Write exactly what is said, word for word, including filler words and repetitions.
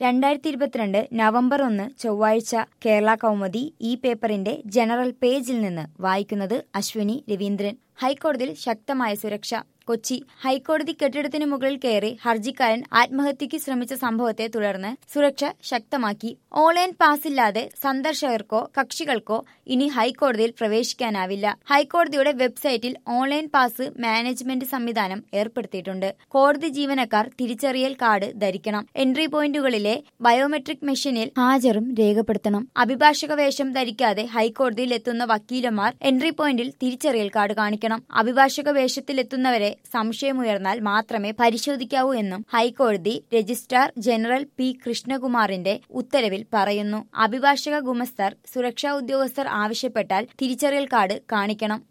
രണ്ടായിരത്തി ഇരുപത്തിരണ്ട് നവംബർ ഒന്ന് ചൊവ്വാഴ്ച കേരള കൗമുദി ഈ പേപ്പറിന്റെ ജനറൽ പേജിൽ നിന്ന് വായിക്കുന്നത് അശ്വിനി രവീന്ദ്രൻ. ഹൈക്കോടതിയിൽ ശക്തമായ സുരക്ഷ. കൊച്ചി ഹൈക്കോടതി കെട്ടിടത്തിന് മുകളിൽ കയറി ഹർജിക്കാരൻ ആത്മഹത്യയ്ക്ക് ശ്രമിച്ച സംഭവത്തെ തുടർന്ന് സുരക്ഷ ശക്തമാക്കി. ഓൺലൈൻ പാസില്ലാതെ സന്ദർശകർക്കോ കക്ഷികൾക്കോ ഇനി ഹൈക്കോടതിയിൽ പ്രവേശിക്കാനാവില്ല. ഹൈക്കോടതിയുടെ വെബ്സൈറ്റിൽ ഓൺലൈൻ പാസ് മാനേജ്മെന്റ് സംവിധാനം ഏർപ്പെടുത്തിയിട്ടുണ്ട്. കോടതി ജീവനക്കാർ തിരിച്ചറിയൽ കാർഡ് ധരിക്കണം. എൻട്രി പോയിന്റുകളിലെ ബയോമെട്രിക് മെഷീനിൽ ഹാജരും രേഖപ്പെടുത്തണം. അഭിഭാഷക വേഷം ധരിക്കാതെ ഹൈക്കോടതിയിൽ എത്തുന്ന വക്കീലന്മാർ എൻട്രി പോയിന്റിൽ തിരിച്ചറിയൽ കാർഡ് കാണിക്കണം. അഭിഭാഷക വേഷത്തിലെത്തുന്നവരെ സംശയമുയർന്നാൽ മാത്രമേ പരിശോധിക്കാവൂ എന്നും ഹൈക്കോടതി രജിസ്ട്രാർ ജനറൽ പി കൃഷ്ണകുമാറിന്റെ ഉത്തരവിൽ പറയുന്നു. അഭിഭാഷക ഗുമസ്തർ സുരക്ഷാ ഉദ്യോഗസ്ഥർ ആവശ്യപ്പെട്ടാൽ തിരിച്ചറിയൽ കാർഡ് കാണിക്കണം.